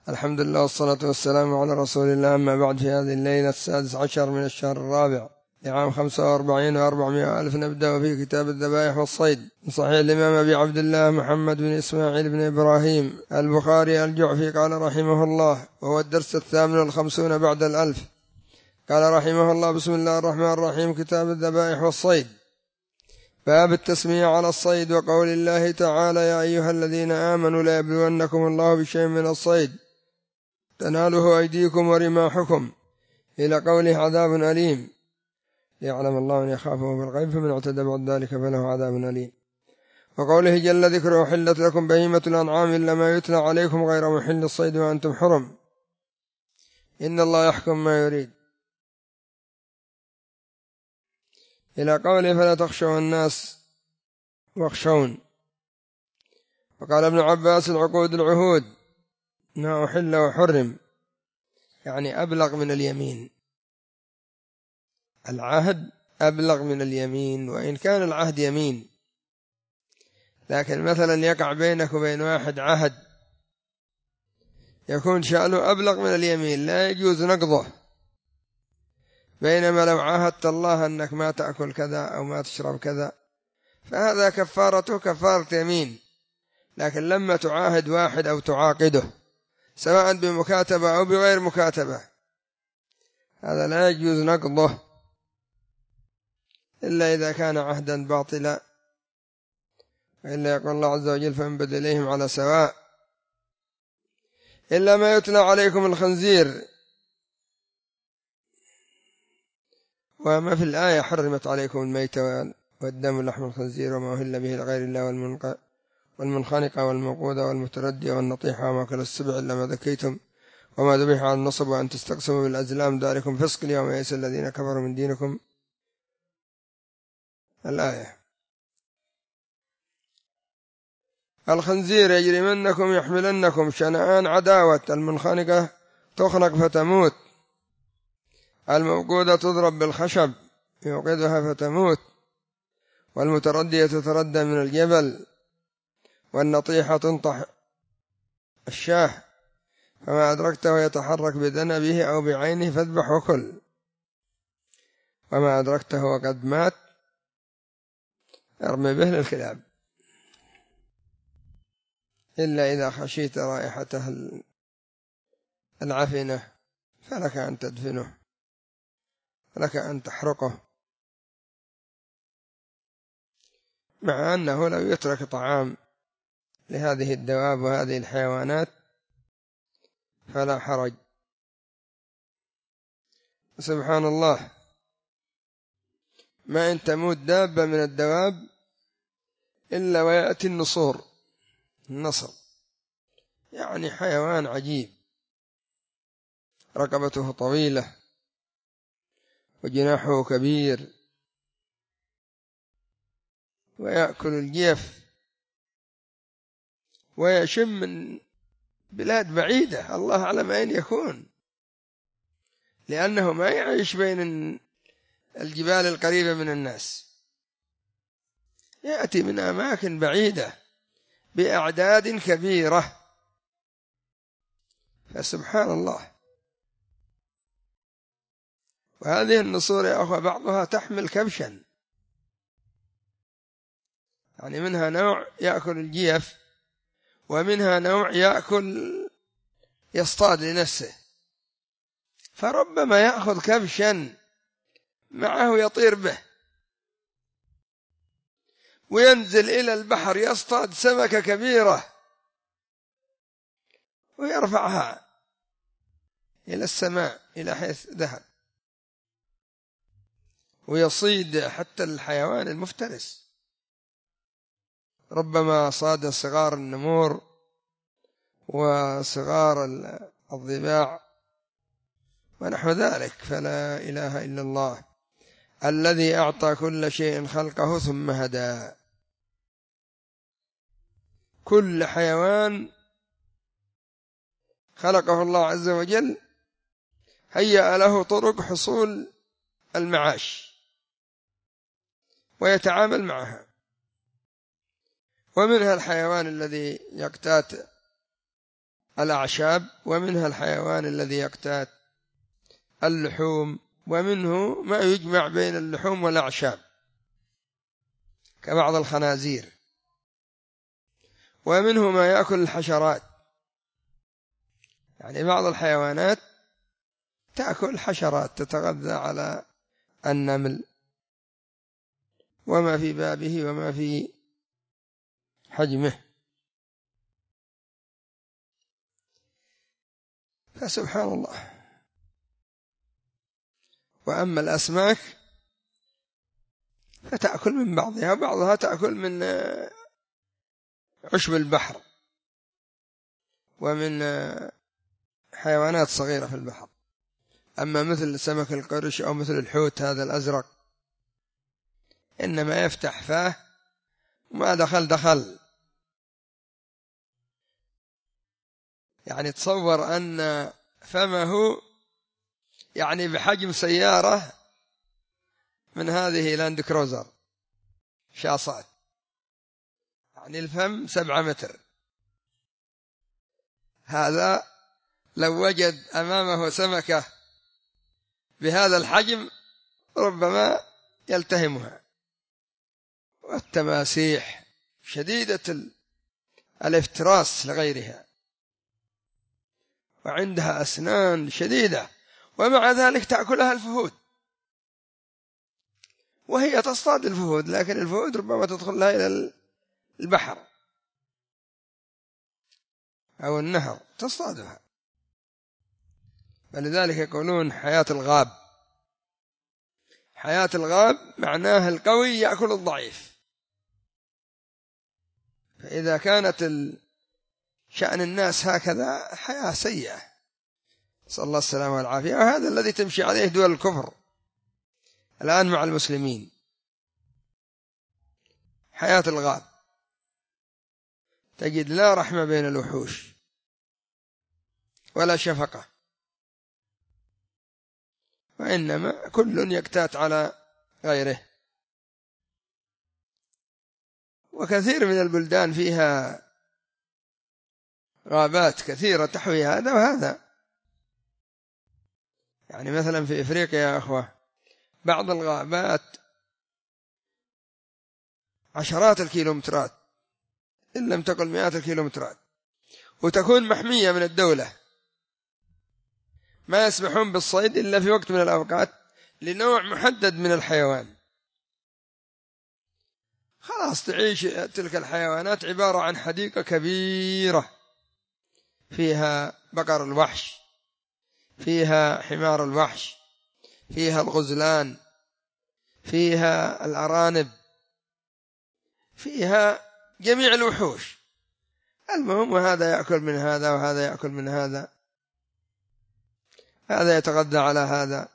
الحمد لله والصلاة والسلام على رسول الله. أما بعد، في هذه الليلة 16 من الشهر الرابع لعام 45 و400 ألف نبدأ في كتاب الذبائح والصيد من صحيح الإمام أبي عبد الله محمد بن إسماعيل بن إبراهيم البخاري الجعفي قال رحمه الله، وهو الدرس 58 بعد 1000. قال رحمه الله: بسم الله الرحمن الرحيم. كتاب الذبائح والصيد. باب التسمية على الصيد، وقول الله تعالى: يا أيها الذين آمنوا لا يبلونكم الله بشيء من الصيد تناله أيديكم ورماحكم، إلى قوله: عذاب أليم. يعلم الله من يخافه بالغيب، فمن اعتدى بعد ذلك فله عذاب أليم. وقوله جل ذكره: حلت لكم بهيمة الأنعام إلا ما يتلى عليكم غير محل الصيد وأنتم حرم، إن الله يحكم ما يريد، إلى قوله: فلا تخشوا الناس واخشون. وقال ابن عباس: العقود العهود، ما أحل وحرم، يعني أبلغ من اليمين. العهد أبلغ من اليمين، وإن كان العهد يمين، لكن مثلا يقع بينك وبين واحد عهد يكون شأنه أبلغ من اليمين، لا يجوز نقضه. بينما لو عاهدت الله أنك ما تأكل كذا أو ما تشرب كذا، فهذا كفارته كفارة يمين. لكن لما تعاهد واحد أو تعاقده سواء بمكاتبة أو بغير مكاتبة، هذا لا يجوز نقضه إلا إذا كان عهدا باطلا، وإلا يقول الله عز وجل: فانبذ إليهم على سواء. إلا ما يتلى عليكم الخنزير. وما في الآية: حرمت عليكم الميتة والدم ولحم الخنزير وما أهل به لغير الله والمنخنقة والموقوذة والمتردية والنطيحة وما أكل السبع إلا ما ذكيتم وما ذبح على النصب وأن تستقسموا بالأزلام ذلكم فسق، اليوم يئس الذين كفروا من دينكم. الآية. الخنزير يجرمنكم يحملنكم شنآن عداوة. المنخنقة تخنق فتموت. الموقوذة تضرب بالخشب يوقدها فتموت. والمتردية تتردى من الجبل. والنطيحة تنطح الشاه، فما أدركته يتحرك بذنبه أو بعينه فاذبح وكل، وما أدركته وقد مات ارمي به للكلاب، إلا إذا خشيت رائحته العفنة فلك أن تدفنه، لك أن تحرقه، مع أنه لو يترك طعام لهذه الدواب وهذه الحيوانات فلا حرج. سبحان الله، ما إن تموت دابة من الدواب إلا ويأتي النصر، يعني حيوان عجيب، رقبته طويلة وجناحه كبير ويأكل الجيف ويشم من بلاد بعيدة، الله أعلم أين يكون، لأنه ما يعيش بين الجبال القريبة من الناس، يأتي من أماكن بعيدة بأعداد كبيرة. فسبحان الله. وهذه النصور يا أخوة بعضها تحمل كبشا، يعني منها نوع يأكل الجيف، ومنها نوع يصطاد لنفسه، فربما يأخذ كبشا معه يطير به وينزل إلى البحر يصطاد سمكة كبيرة ويرفعها إلى السماء إلى حيث ذهب، ويصيد حتى الحيوان المفترس، ربما صاد صغار النمور وصغار الضباع ونحو ذلك. فلا إله إلا الله الذي أعطى كل شيء خلقه ثم هدى. كل حيوان خلقه الله عز وجل هيأ له طرق حصول المعاش ويتعامل معها، ومنها الحيوان الذي يقتات الأعشاب، ومنها الحيوان الذي يقتات اللحوم، ومنه ما يجمع بين اللحوم والأعشاب كبعض الخنازير، ومنه ما يأكل الحشرات، يعني بعض الحيوانات تأكل حشرات تتغذى على النمل وما في بابه وما في حجمه. فسبحان الله. وأما الأسماك فتأكل من بعضها، بعضها تأكل من عشب البحر ومن حيوانات صغيرة في البحر. أما مثل سمك القرش أو مثل الحوت هذا الأزرق إنما يفتح فاه وما دخل، يعني تصور أن فمه يعني بحجم سيارة من هذه لاند كروزر شاصات، يعني الفم 7 متر. هذا لو وجد أمامه سمكة بهذا الحجم ربما يلتهمها. والتماسيح شديدة الافتراس لغيرها، وعندها أسنان شديدة، ومع ذلك تأكلها الفهود، وهي تصطاد الفهود، لكن الفهود ربما تدخل لها إلى البحر أو النهر تصطادها. فلذلك يقولون حياة الغاب، حياة الغاب معناه القوي يأكل الضعيف. فإذا كانت شأن الناس هكذا حياة سيئة، نسأل الله السلامة والعافية. وهذا الذي تمشي عليه دول الكفر الآن مع المسلمين، حياة الغاب، تجد لا رحمة بين الوحوش ولا شفقة، وإنما كل يكتات على غيره. وكثير من البلدان فيها غابات كثيرة تحوي هذا وهذا. يعني مثلا في إفريقيا يا أخوة بعض الغابات عشرات الكيلومترات إن لم تقل مئات الكيلومترات، وتكون محمية من الدولة، ما يسمحون بالصيد إلا في وقت من الأوقات لنوع محدد من الحيوان. خلاص تعيش تلك الحيوانات عبارة عن حديقة كبيرة فيها بقر الوحش، فيها حمار الوحش، فيها الغزلان، فيها الأرانب، فيها جميع الوحوش. المهم وهذا يأكل من هذا وهذا يأكل من هذا، هذا يتغذى على هذا،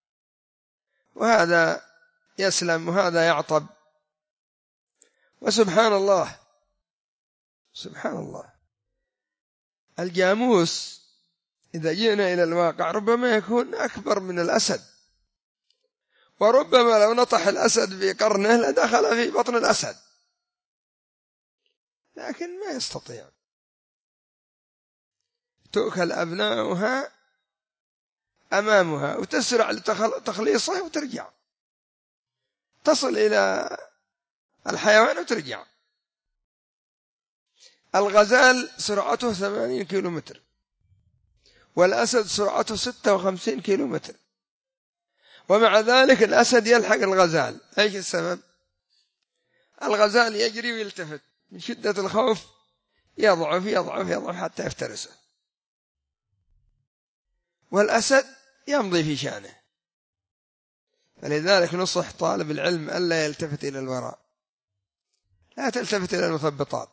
وهذا يسلم وهذا يعطب. وسبحان الله، سبحان الله، الجاموس إذا جئنا إلى الواقع ربما يكون أكبر من الأسد، وربما لو نطح الأسد بقرنه لدخل في بطن الأسد، لكن ما يستطيع. تؤكل أبناؤها أمامها وتسرع لتخليصه وترجع، تصل إلى الحيوان وترجع. الغزال سرعته 80 كيلومتر، والأسد سرعته 56 كيلومتر، ومع ذلك الأسد يلحق الغزال. إيش السبب؟ الغزال يجري ويلتفت من شدة الخوف، يضعف يضعف يضعف حتى يفترسه، والأسد يمضي في شأنه. فلذلك نصح طالب العلم ألا يلتفت إلى الوراء، لا تلتفت إلى المثبطات،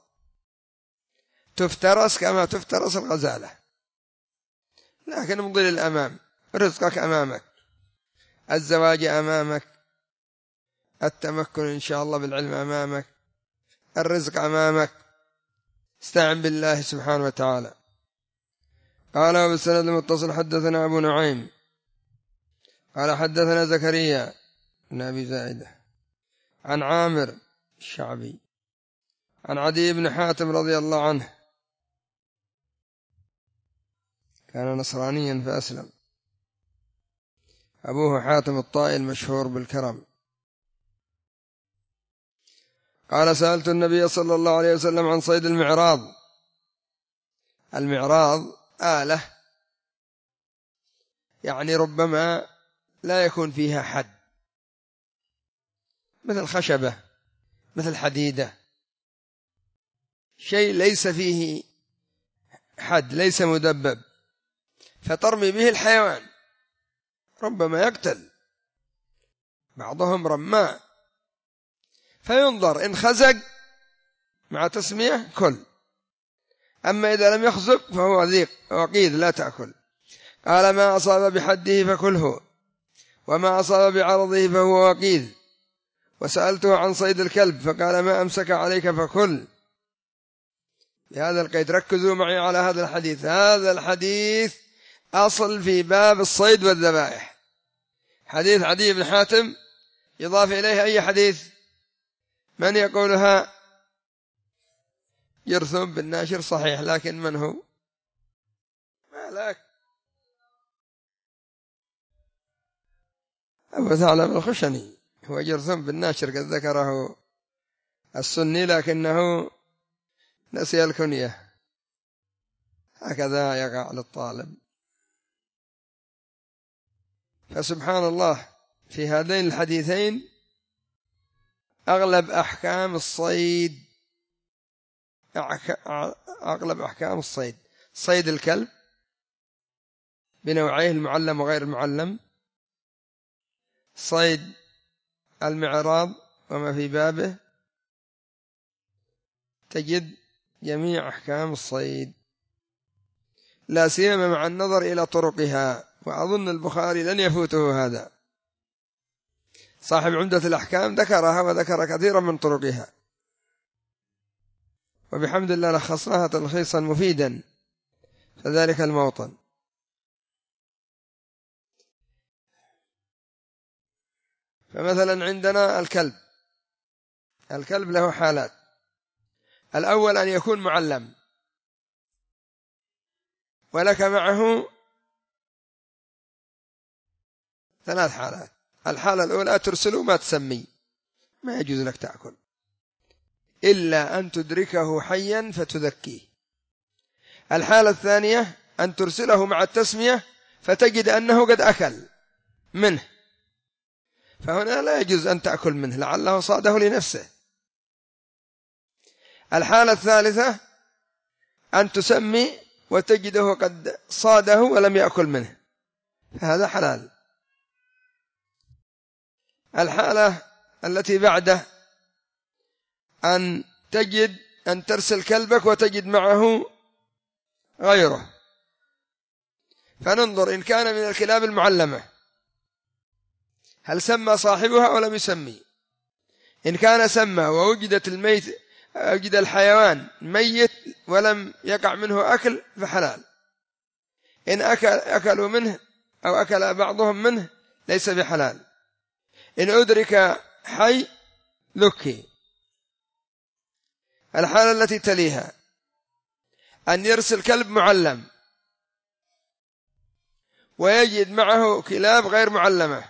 تفترس كما تفترس الغزالة، لكن امضي للأمام. رزقك أمامك، الزواج أمامك، التمكن إن شاء الله بالعلم أمامك، الرزق أمامك، استعن بالله سبحانه وتعالى. قال وبالسند المتصل حدثنا أبو نعيم قال حدثنا زكريا بن أبي زائدة عن عامر الشعبي عن عدي بن حاتم رضي الله عنه كان نصرانيا فأسلم. أبوه حاتم الطائي المشهور بالكرم. قال: سألت النبي صلى الله عليه وسلم عن صيد المعراض. المعراض آلة، يعني ربما لا يكون فيها حد، مثل خشبة، مثل حديدة، شيء ليس فيه حد، ليس مدبب، فترمي به الحيوان، ربما يقتل، بعضهم رماء، فينظر إن خزق مع تسمية كل، أما إذا لم يخزق فهو ذيق وقيد لا تأكل. قال: ما أصاب بحده فكله، وما أصاب بعرضه فهو وقيد. وسألته عن صيد الكلب فقال: ما أمسك عليك فكل. بهذا القيد. ركزوا معي على هذا الحديث. هذا الحديث أصل في باب الصيد والذبائح. حديث عدي بن حاتم يضاف إليه أي حديث؟ من يقولها؟ جرثوم بن ناشر صحيح، لكن من هو؟ ما لك. أبو ثعلب الخشني هو جرثوم بن ناشر، قد ذكره السني لكنه نسي الكنية، هكذا يقع للطالب. فسبحان الله، في هذين الحديثين أغلب أحكام الصيد، صيد الكلب بنوعيه المعلم وغير المعلم، صيد المعراض وما في بابه، تجد جميع أحكام الصيد، لا سيما مع النظر إلى طرقها. وأظن البخاري لن يفوته هذا، صاحب عمدة الأحكام ذكرها وذكر كثيرا من طرقها، وبحمد الله لخصناها تلخيصا مفيدا فذلك الموطن. فمثلا عندنا الكلب له حالات. الأول أن يكون معلم ولك معه 3 حالات. الحالة الأولى ترسله ما تسمي، ما يجوز لك تأكل إلا أن تدركه حيا فتذكيه. الحالة الثانية أن ترسله مع التسمية فتجد أنه قد أكل منه، فهنا لا يجوز أن تأكل منه، لعله صاده لنفسه. الحالة الثالثة أن تسمي وتجده قد صاده ولم يأكل منه، فهذا حلال. الحالة التي بعده أن ترسل كلبك وتجد معه غيره، فننظر إن كان من الكلاب المعلمة هل سمى صاحبها أو لم يسمي. إن كان سمى ووجد الحيوان ميت ولم يقع منه أكل فحلال. إن أكلوا منه أو أكل بعضهم منه ليس بحلال. إن أدرك حي ذكي. الحالة التي تليها أن يرسل كلب معلم ويجد معه كلاب غير معلمة،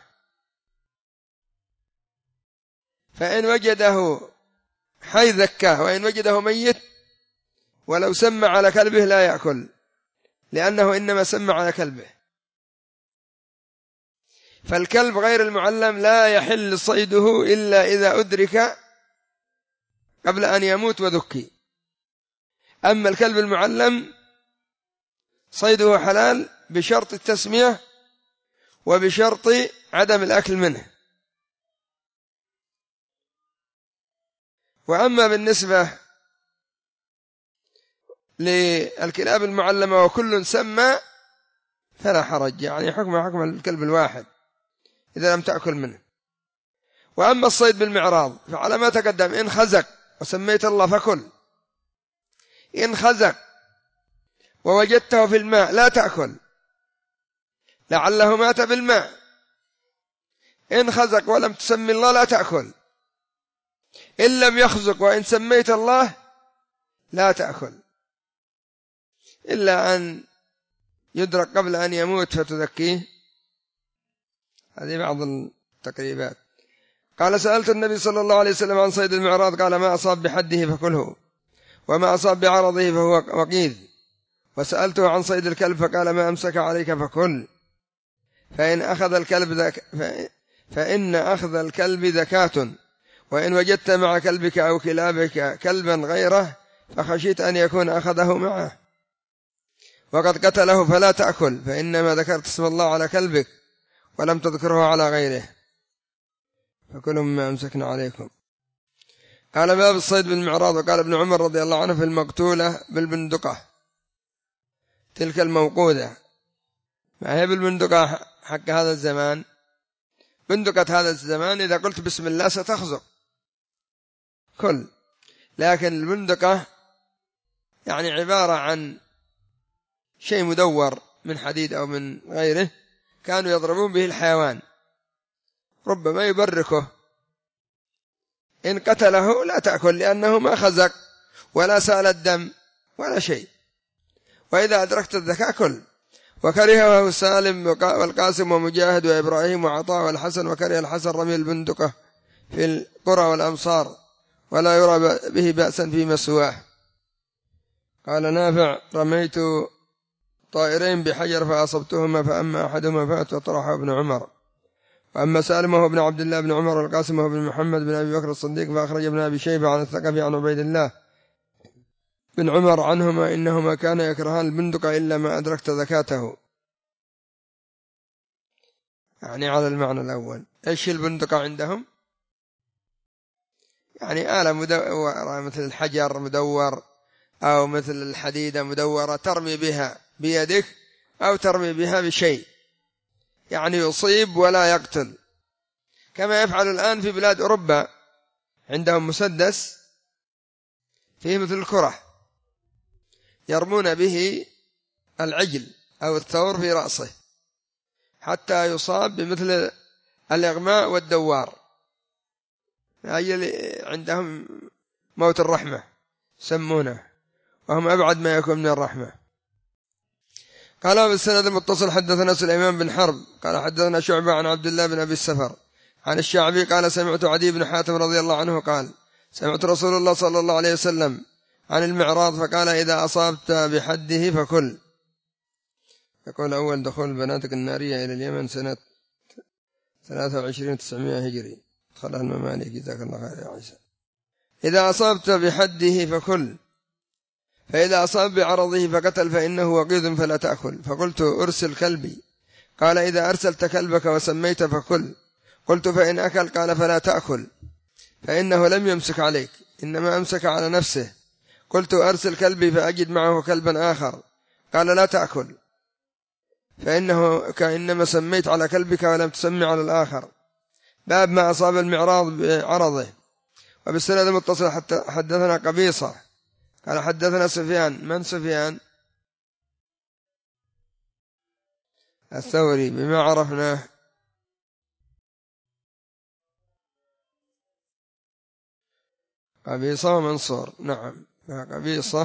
فإن وجده حي ذكاه، وإن وجده ميت ولو سمى على كلبه لا يأكل، لأنه إنما سمى على كلبه. فالكلب غير المعلم لا يحل صيده إلا إذا أدرك قبل أن يموت وذكي. أما الكلب المعلم صيده حلال بشرط التسمية وبشرط عدم الأكل منه. وأما بالنسبة للكلاب المعلمة وكل سمى فلا حرج، يعني حكم الكلب الواحد إذا لم تأكل منه. وأما الصيد بالمعراض فعلى ما تقدم، إن خزق وسميت الله فكل، إن خزق ووجدته في الماء لا تأكل، لعله مات بالماء. إن خزق ولم تسمي الله لا تأكل. إن لم يخزق وإن سميت الله لا تأكل، إلا أن يدرك قبل أن يموت فتذكيه. هذه بعض التقريبات. قال سألت النبي صلى الله عليه وسلم عن صيد المعراض قال ما أصاب بحده فكله وما أصاب بعرضه فهو وقيذ. وسألته عن صيد الكلب فقال ما أمسك عليك فكل فإن أخذ الكلب ذكاة وإن وجدت مع كلبك أو كلابك كلبا غيره فخشيت أن يكون أخذه معه وقد قتله فلا تأكل فإنما ذكرت اسم الله على كلبك ولم تذكره على غيره فكلوا مما أمسكنا عليكم. قال باب الصيد بالمعراض. وقال ابن عمر رضي الله عنه في المقتولة بالبندقة تلك الموقودة، ما هي بالبندقة حق هذا الزمان، بندقة هذا الزمان إذا قلت بسم الله ستخزق كل، لكن البندقة يعني عبارة عن شيء مدور من حديد أو من غيره كانوا يضربون به الحيوان ربما يبركه، إن قتله لا تأكل لأنه ما خزق ولا سال الدم ولا شيء، وإذا أدركت الذكاء كل. وكرهه سالم والقاسم ومجاهد وإبراهيم وعطاء والحسن، وكره الحسن رمي البندقة في القرى والأمصار ولا يرى به بأسا في مسواه. قال نافع رميت طائرين بحجر فأصبتهما فأما أحدهما فات وطرحه ابن عمر، وأما سالم وهو ابن عبد الله بن عمر والقاسم وهو ابن محمد بن أبي بكر الصديق فأخرج ابن أبي شيبة عن الثقفي عن عبيد الله بن عمر عنهما إنهما كان يكرهان البندقة إلا ما أدركت ذكاته، يعني على المعنى الأول. إيش البندقة عندهم؟ يعني آلة مدورة مثل الحجر مدور أو مثل الحديدة مدورة ترمي بها بيدك أو ترمي بها بشيء يعني يصيب ولا يقتل، كما يفعل الآن في بلاد أوروبا عندهم مسدس فيه مثل الكرة يرمون به العجل أو الثور في رأسه حتى يصاب بمثل الإغماء والدوار، عندهم موت الرحمة سمونه، وهم أبعد ما يكون من الرحمة. قال بالسند المتصل حدثنا سليمان بن حرب قال حدثنا شعبة عن عبد الله بن أبي السفر عن الشعبي قال سمعت عدي بن حاتم رضي الله عنه قال سمعت رسول الله صلى الله عليه وسلم عن المعراض فقال إذا أصابت بحده فكل. يقول أول دخول البنادق النارية إلى اليمن سنة 23,900 هجري، دخلها الممالك جزاك الله خير يا عيسى. إذا أصابت بحده فكل فإذا أصاب بعرضه فقتل فإنه وقيذ فلا تأكل. فقلت أرسل كلبي قال إذا أرسلت كلبك وسميت فكل. قلت فإن أكل قال فلا تأكل فإنه لم يمسك عليك إنما أمسك على نفسه. قلت أرسل كلبي فأجد معه كلبا آخر قال لا تأكل فإنه كأنما سميت على كلبك ولم تسمي على الآخر. باب ما أصاب المعراض بعرضه. وبالسند المتصل حدثنا قبيصة قال حدثنا سفيان. من سفيان؟ الثوري بما عرفناه. قبيصة ومنصور نعم، قبيصة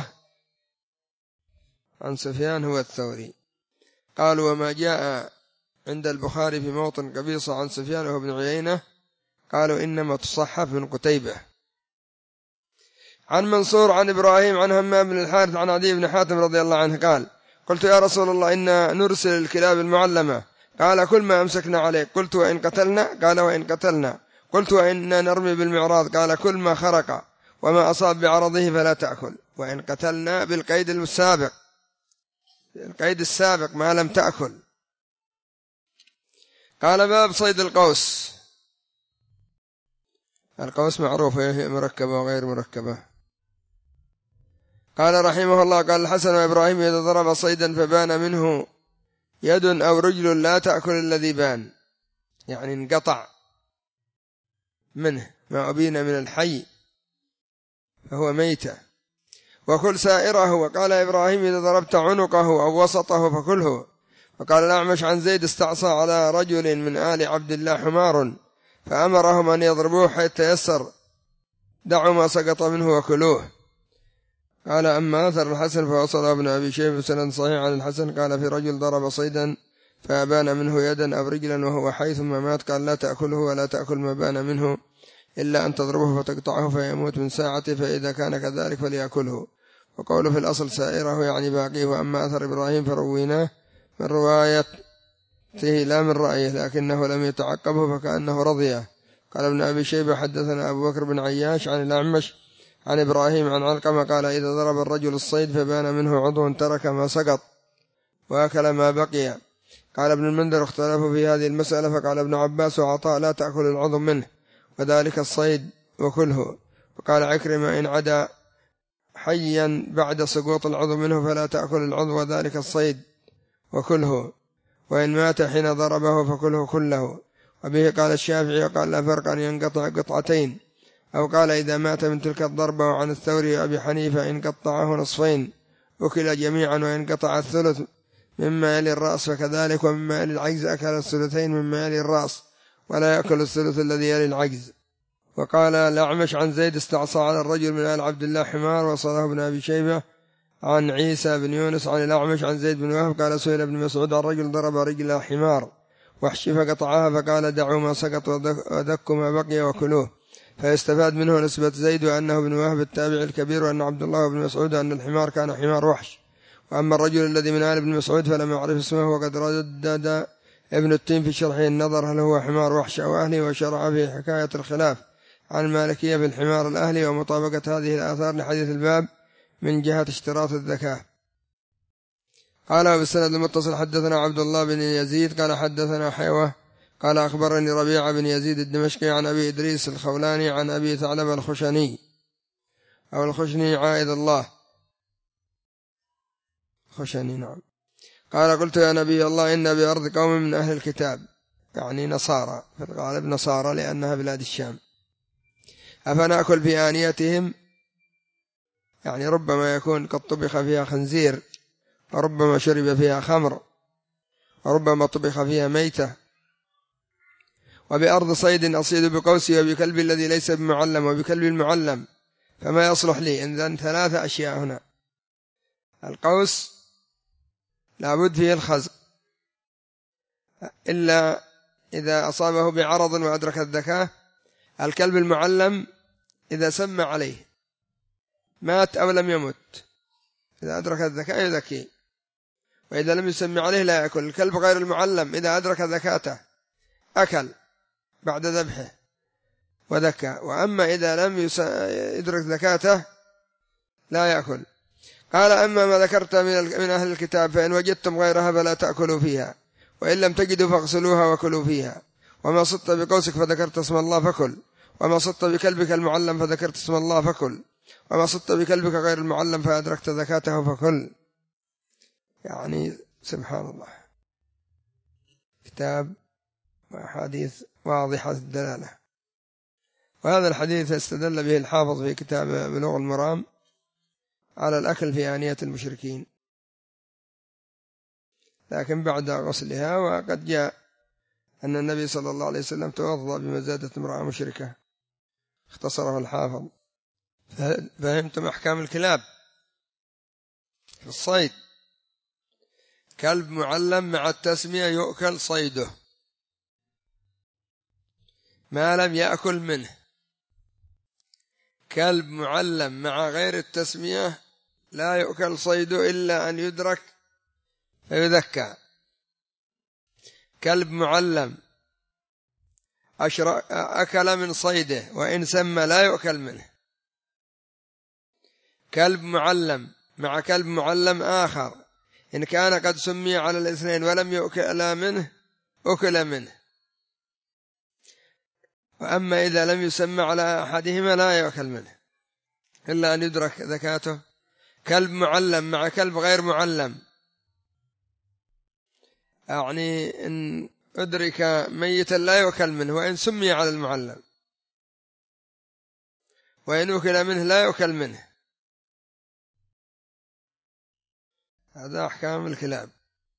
عن سفيان هو الثوري. قالوا وما جاء عند البخاري في موطن قبيصة عن سفيان وهو ابن عيينة قالوا إنما تصحف من قتيبة. عن منصور عن إبراهيم عن همام بن الحارث عن عدي بن حاتم رضي الله عنه قال قلت يا رسول الله إنا نرسل الكلاب المعلمة قال كل ما أمسكنا عليك. قلت وإن قتلنا قال وإن قتلنا. قلت وإنا نرمي بالمعراض قال كل ما خرق وما أصاب بعرضه فلا تأكل. وإن قتلنا بالقيد السابق، القيد السابق ما لم تأكل. قال باب صيد القوس. القوس معروفة هي مركبة وغير مركبة. قال رحمه الله قال الحسن وإبراهيم إذا ضرب صيدا فبان منه يد أو رجل لا تأكل الذي بان، يعني انقطع منه ما أبين من الحي فهو ميتة، وكل سائره. وقال إبراهيم إذا ضربت عنقه أو وسطه فكله. وقال الأعمش عن زيد استعصى على رجل من آل عبد الله حمار فأمرهم أن يضربوه حتى يسر دعوا ما سقط منه وكلوه. قال أما أثر الحسن فوصله ابن أبي شيبة بسند صحيح عن الحسن قال في رجل ضرب صيدا فأبان منه يدا أو رجلا وهو حي ثم مات قال لا تأكله ولا تأكل ما بان منه إلا أن تضربه فتقطعه فيموت من ساعته فإذا كان كذلك فليأكله. وقوله في الأصل سائره يعني باقيه. وأما أثر إبراهيم فرويناه من روايته لا من رأيه لكنه لم يتعقبه فكأنه رضيه. قال ابن أبي شيبة حدثنا أبو بكر بن عياش عن الأعمش عن إبراهيم عن علقمة قال إذا ضرب الرجل الصيد فبان منه عضو ترك ما سقط وأكل ما بقي. قال ابن المنذر اختلفوا في هذه المسألة فقال ابن عباس وعطاء لا تأكل العضو منه وذلك الصيد وكله. وقال عكرمة إن عدا حيا بعد سقوط العضو منه فلا تأكل العضو وذلك الصيد وكله، وإن مات حين ضربه فكله كله. وبه قال الشافعي وقال لا فرق أن ينقطع قطعتين، أو قال إذا مات من تلك الضربة. وعن الثوري أبي حنيفة إن قطعه نصفين أكل جميعا، وإن قطع الثلث مما يلي الرأس فكذلك، ومما يلي العجز أكل الثلثين مما يلي الرأس ولا يأكل الثلث الذي يلي العجز. وقال الأعمش عن زيد استعصى على الرجل من آل عبد الله حمار وصله ابن أبي شيبة عن عيسى بن يونس عن الأعمش عن زيد بن وهب قال سئل ابن مسعود عن رجل ضرب رجل حمار وحش فقطعها فقال دعوا ما سقط ودكوا ما بقي وكلوه. فيستفاد منه نسبة زيد وأنه ابن وهب التابع الكبير، وأن عبد الله بن مسعود أن الحمار كان حمار وحش. وأما الرجل الذي من آل ابن مسعود فلم يعرف اسمه، وقد ردد ابن التين في شرحه النظر هل هو حمار وحش أو أهلي، وشرع في حكاية الخلاف عن المالكية في الحمار الأهلي ومطابقة هذه الآثار لحديث الباب من جهة اشتراط الذكاة. قال بالسند المتصل حدثنا عبد الله بن يزيد قال حدثنا حيوة قال أخبرني ربيعة بن يزيد الدمشقي عن أبي إدريس الخولاني عن أبي ثعلب الخشني أو الخشني عائد الله خشني نعم قال قلت يا نبي الله إن بأرض قوم من أهل الكتاب، يعني نصارى في الغالب نصارى لأنها بلاد الشام، أفنأكل في آنيتهم؟ يعني ربما يكون قد طبخ فيها خنزير، وربما شرب فيها خمر، وربما طبخ فيها ميتة. وبأرض صيد أصيد بقوسي وبكلب الذي ليس بمعلم وبكلب المعلم فما يصلح لي. إذن ثلاثة أشياء هنا: القوس لابد فيه الخزق إلا إذا أصابه بعرض وأدرك الذكاء. الكلب المعلم إذا سمى عليه مات أو لم يمت، إذا أدرك الذكاء يذكي، وإذا لم يسمى عليه لا يأكل. الكلب غير المعلم إذا أدرك ذكاته أكل بعد ذبحه وذكى، وأما إذا لم يدرك ذكاته لا يأكل. قال أما ما ذكرت من أهل الكتاب فإن وجدتم غيرها فلا تأكلوا فيها، وإن لم تجدوا فاغسلوها وكلوا فيها. وما صدت بقوسك فذكرت اسم الله فكل، وما صدت بكلبك المعلم فذكرت اسم الله فكل، وما صدت بكلبك غير المعلم فأدركت ذكاته فكل. يعني سبحان الله، كتاب وأحاديث واضحة الدلالة. وهذا الحديث استدل به الحافظ في كتاب بلوغ المرام على الأكل في آنية المشركين، لكن بعد غسلها. وقد جاء أن النبي صلى الله عليه وسلم توضأ بمزادة امرأة مشركة، اختصره الحافظ. فهمتم أحكام الكلاب في الصيد؟ كلب معلم مع التسمية يؤكل صيده ما لم يأكل منه. كلب معلم مع غير التسمية لا يؤكل صيده إلا أن يدرك فيذكى. كلب معلم أكل من صيده وإن سمى لا يؤكل منه. كلب معلم مع كلب معلم آخر إن كان قد سمي على الاثنين ولم يؤكل منه أكل منه، وأما إذا لم يسمى على أحدهما لا يؤكل منه إلا أن يدرك ذكاته. كلب معلم مع كلب غير معلم، يعني إن أدرك ميتا لا يؤكل منه وإن سمي على المعلم، وإن أكل منه لا يؤكل منه. هذا أحكام الكلاب.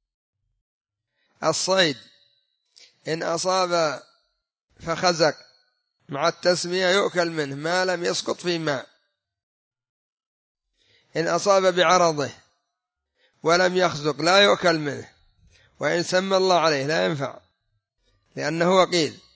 الصيد إن أصاب فخزق مع التسمية يؤكل منه ما لم يسقط في ماء. إن أصاب بعرضه ولم يخزق لا يؤكل منه، وإن سمى الله عليه لا ينفع، لأنه وقيل.